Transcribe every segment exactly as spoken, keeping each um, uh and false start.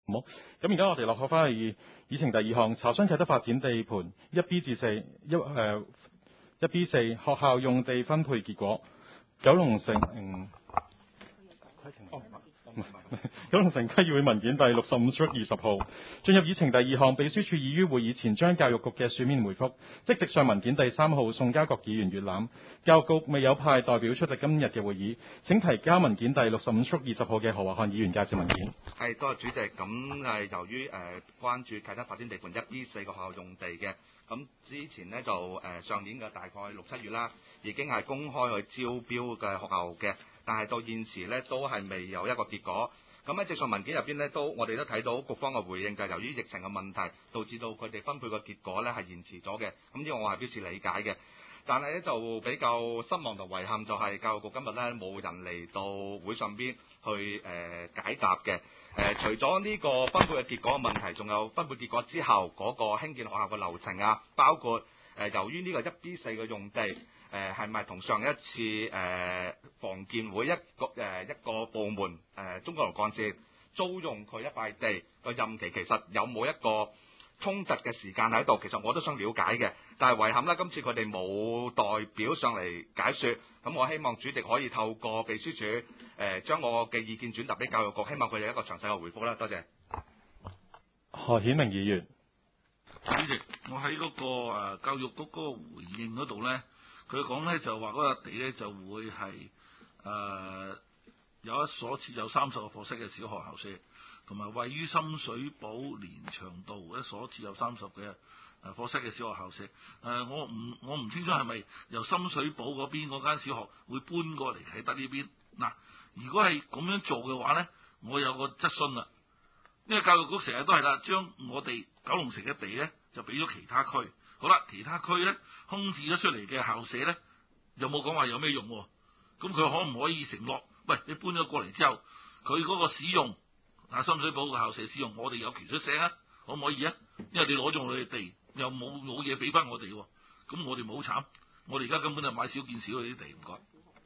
好，咁而家我哋落學翻去議程第二項，查詢啟德發展地盤一 B 至四一誒一 B 四學校用地分配結果，九龍城嗯。哦九龍城區議會文件第六十五 Stroke 二十號，進入議程第二項，秘書處已於會議前將教育局嘅書面回覆，即席上文件第三號送交各議員閲覽。教育局未有派代表出席今日嘅會議，請提交文件第六十五 Stroke 二十號嘅何華漢議員介紹文件。 係，多謝主席。咁係由於誒、呃、關注啟德發展地盤一 B 四個學校用地嘅，咁之前呢就誒、呃、上年嘅大概六七月啦，已經係公開去招標嘅學校嘅。但係到現時咧，都係未有一個結果。咁喺直屬文件入邊咧，都我哋都睇到局方嘅回應，就係由於疫情嘅問題，導致到佢哋分配嘅結果咧係延遲咗嘅。咁呢個我係表示理解嘅。但係咧就比較失望同遺憾，就係教育局今日咧冇人嚟到會上邊去誒、呃、解答嘅。誒、呃、除咗呢個分配嘅結果嘅問題，仲有分配結果之後嗰、那個興建學校嘅流程啊，包括誒、呃、由於呢個一 B 四嘅用地。誒係咪同上一次誒、呃、房建會一個誒、呃、一個部門誒、呃、中國龍幹線租用佢一塊地個任期，其實有冇一個衝突嘅時間喺度？其實我都想了解嘅，但係遺憾啦，今次佢哋冇代表上嚟解説。咁我希望主席可以透過秘書處誒、呃、將我嘅意見轉達俾教育局，希望佢哋一個詳細嘅回覆啦。多謝。 何顯明議員， 主席，我喺嗰、那個、呃、教育局嗰個回應嗰度咧。佢講咧就話嗰笪地咧就會係誒、呃、有一所設有三十個課室嘅小學校舍，同埋位於深水埗連翔道一所設有三十嘅誒課室嘅小學校舍。誒、呃、我唔我唔清楚係咪由深水埗嗰邊嗰間小學會搬過嚟啟德呢邊？嗱，如果係咁樣做嘅話咧，我有個質詢啦，因為教育局成日都係啦，將我哋九龍城嘅地咧就俾咗其他區。好啦，其他區咧空置咗出嚟嘅校舍咧，有冇講話有咩用？咁佢可唔可以承諾？喂，你搬咗過嚟之後，佢嗰個使用啊深水埗嘅校舍使用，我哋有權出聲啊？可唔可以啊？因為你攞咗我哋地，又冇冇嘢俾翻我哋，咁我哋冇慘。我哋而家根本就買少見少嗰啲地，唔該。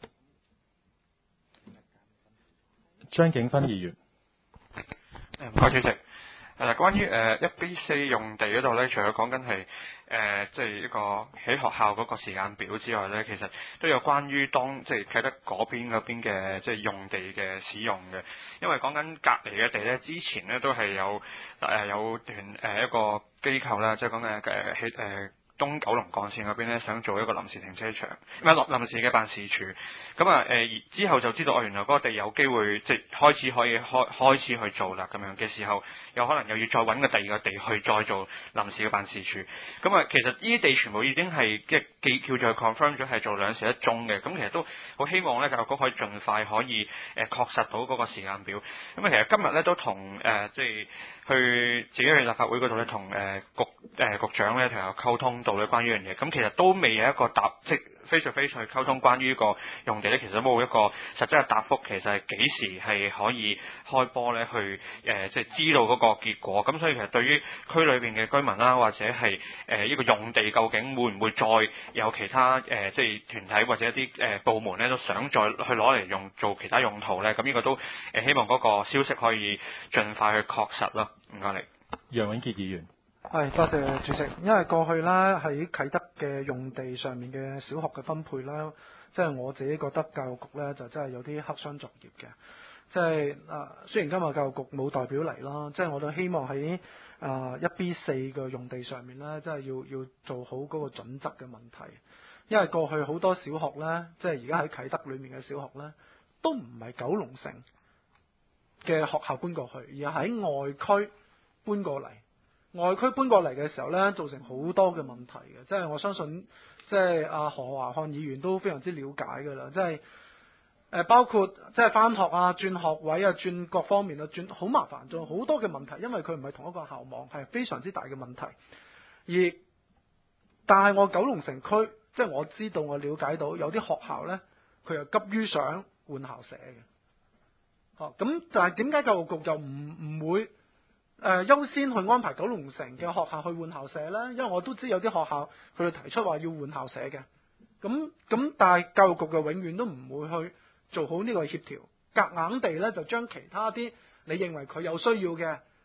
張景芬議員， 誒唔該主席。誒，關於誒一 B 四用地嗰度咧，除咗講緊係誒即係一個喺學校嗰個時間表之外咧，其實都有關於當即係啟德嗰邊嗰邊嘅即係用地嘅使用嘅，因為講緊隔離嘅地咧，之前咧都係有誒、呃、有段誒、呃、一個機構啦，即係講嘅誒喺誒東九龍幹線嗰邊咧，想做一個臨時停車場，唔係臨臨時嘅辦事處。咁啊誒之後就知道，哦原來嗰個地有機會即係開始可以開開始去做啦，咁樣嘅時候，有可能又要再揾個第二個地去再做臨時嘅辦事處。咁啊，其實呢啲地全部已經係即係記叫做 confirm 咗係做兩時一宗嘅。咁其實都好希望咧，教育局可以盡快可以誒、呃、確實到嗰個時間表。咁啊，其實今日咧都同誒即係去自己去立法會嗰度咧，同誒局誒、呃、局長咧同有溝通到咧關於呢樣嘢。咁其實都未有一個答即 face to face 去溝通關於呢個用地咧，其實都冇一個實質嘅答覆。其實係幾時係可以開波咧？去誒即係知道嗰個結果。咁所以其實對於區裏邊嘅居民啦，或者係誒呢個用地究竟會唔會再有其他誒、呃、即係團體或者一啲誒、呃、部門咧，都想再去攞嚟用做其他用途咧？咁呢個都誒、呃、希望嗰個消息可以盡快去確實咯。唔該你， 楊永傑議員。 係，多謝主席。因為過去咧喺啟德嘅用地上面嘅小學嘅分配啦，即係我自己覺得教育局咧就真係有啲黑箱作業嘅。即係啊，雖然今日教育局冇代表嚟啦，即係我都希望喺啊一 B 四嘅用地上面咧，即係要要做好嗰個準則嘅問題。因為過去好多小學咧，即係而家喺啟德裏面嘅小學咧，都唔係九龍城嘅學校搬過去，而係喺外區搬過嚟。外區搬過嚟嘅時候咧，造成好多嘅問題嘅，即係我相信，即係阿何華漢議員都非常之了解㗎啦，即係誒包括即係返學啊、轉學位啊、轉各方面啊、轉好麻煩，仲有好多嘅問題，因為佢唔係同一個校網，係非常之大嘅問題。而但係我九龍城區，即係我知道我了解到有啲學校咧，佢又急於想換校舍嘅。哦，咁但係點解教育局又唔唔會？誒、呃、優先去安排九龍城嘅學校去換校舍呢？因為我都知有啲學校佢哋提出話要換校舍嘅，咁咁但係教育局就永遠都唔會去做好呢個協調，夾硬地呢就將其他啲你認為佢有需要嘅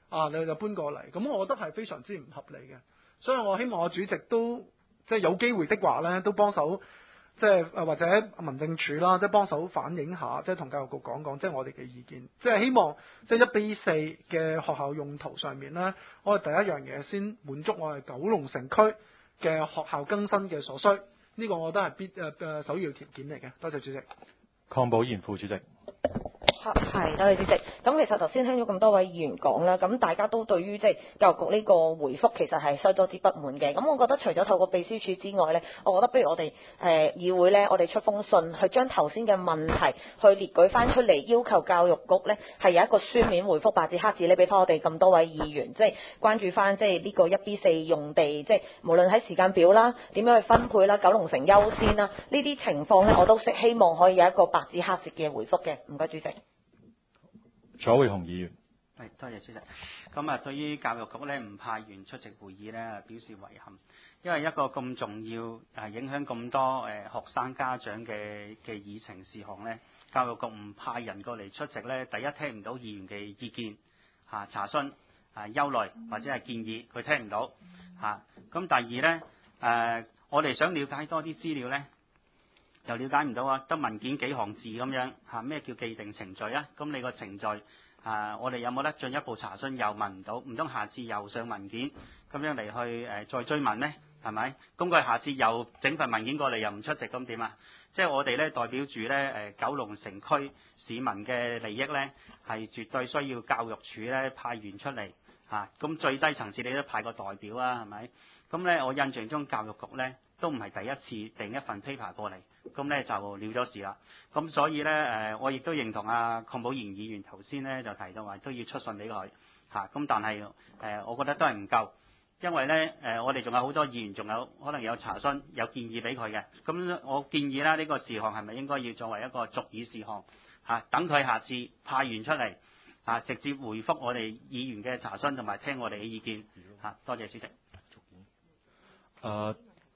啊，你就搬過嚟，咁我覺得係非常之唔合理嘅。所以我希望我主席都即係有機會的話咧，都幫手。即係誒或者民政處啦，即係幫手反映下，即係同教育局講講，即係我哋嘅意見，即係希望即係一 B 四嘅學校用途上面咧，我哋第一樣嘢先滿足我哋九龍城區嘅學校更新嘅所需，呢、這個我覺得係必誒誒、呃、首要條件嚟嘅。多謝主席。 鄺寶賢副主席。 係，多謝主席。咁其實頭先聽咗咁多位議員講啦，咁大家都對於即係教育局呢個回覆其實係相當之不滿嘅。咁我覺得除咗透過秘書處之外呢，我覺得不如我哋誒、呃、議會呢，我哋出封信去將頭先嘅問題去列舉翻出嚟，要求教育局呢係有一個書面回覆，白紙黑字呢俾翻我哋咁多位議員，即係關注翻即係呢個一 B 四用地，即係無論喺時間表啦、點樣去分配啦、九龍城優先啦呢啲情況呢，我都希望可以有一個白紙黑字嘅回覆嘅。唔該，主席。 左偉雄議員， 係多謝主席。咁啊，對於教育局咧唔派員出席會議咧，表示遺憾，因為一個咁重要誒影響咁多誒學生家長嘅嘅議程事項咧，教育局唔派人過嚟出席咧，第一聽唔到議員嘅意見嚇、查詢啊、憂慮或者係建議，佢聽唔到嚇。咁、第二咧誒，我哋想了解多啲資料咧。又了解唔到啊！得文件幾行字咁樣嚇，咩叫既定程序啊？咁你個程序啊，我哋有冇得進一步查詢？又問唔到，唔通下次又上文件咁樣嚟去誒、呃、再追問呢？係咪？咁佢下次又整份文件過嚟又唔出席，咁點啊？即係我哋咧代表住咧誒九龍城區市民嘅利益咧，係絕對需要教育署咧派員出嚟嚇。咁、啊、最低層次你都派個代表啊，係咪？咁咧我印象中教育局咧都唔係第一次訂一份 paper 過嚟。咁咧就了咗事啦。咁所以咧誒，我亦都認同阿鄺寶賢議員頭先咧就提到話都要出信俾佢嚇。咁但係誒，我覺得都係唔夠，因為咧誒，我哋仲有好多議員仲有可能有查詢有建議俾佢嘅。咁我建議啦，呢個事項係咪應該要作為一個逐議事項嚇？等佢下次派員出嚟嚇，直接回覆我哋議員嘅查詢同埋聽我哋嘅意見嚇。多謝主席。 誒。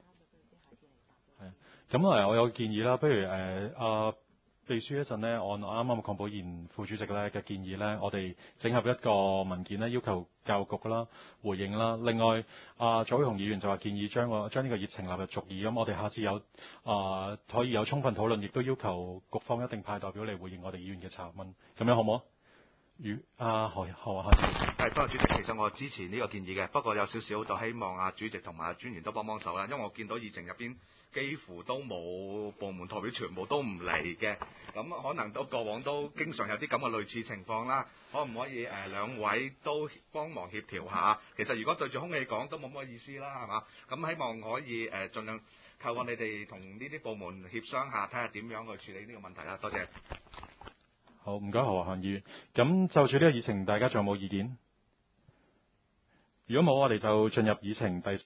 咁誒，我有個建議啦，不如誒阿、呃、秘書一陣呢，按啱啱鄺寶賢副主席咧嘅建議呢，我哋整合一個文件呢，要求教育局啦回應啦。另外，阿、呃、左偉雄議員就話建議將個將呢個議程納入逐議，咁我哋下次有啊、呃、可以有充分討論，亦都要求局方一定派代表嚟回應我哋議員嘅查問，咁樣好唔好？如阿何何下次係，多謝主席。其實我支持呢個建議嘅，不過有少少就希望阿主席同埋阿專員都幫幫手啦，因為我見到議程入邊幾乎都冇部門代表，全部都唔嚟嘅。咁可能都過往都經常有啲咁嘅類似情況啦。可唔可以誒、呃、兩位都幫忙協調下？其實如果對住空氣講都冇乜意思啦，係嘛？咁希望可以誒盡、呃、量靠我你哋同呢啲部門協商下，睇下點樣去處理呢個問題啦。多謝。 好，唔該何漢議員。咁就住呢個議程，大家仲有冇意見？如果冇，我哋就進入議程第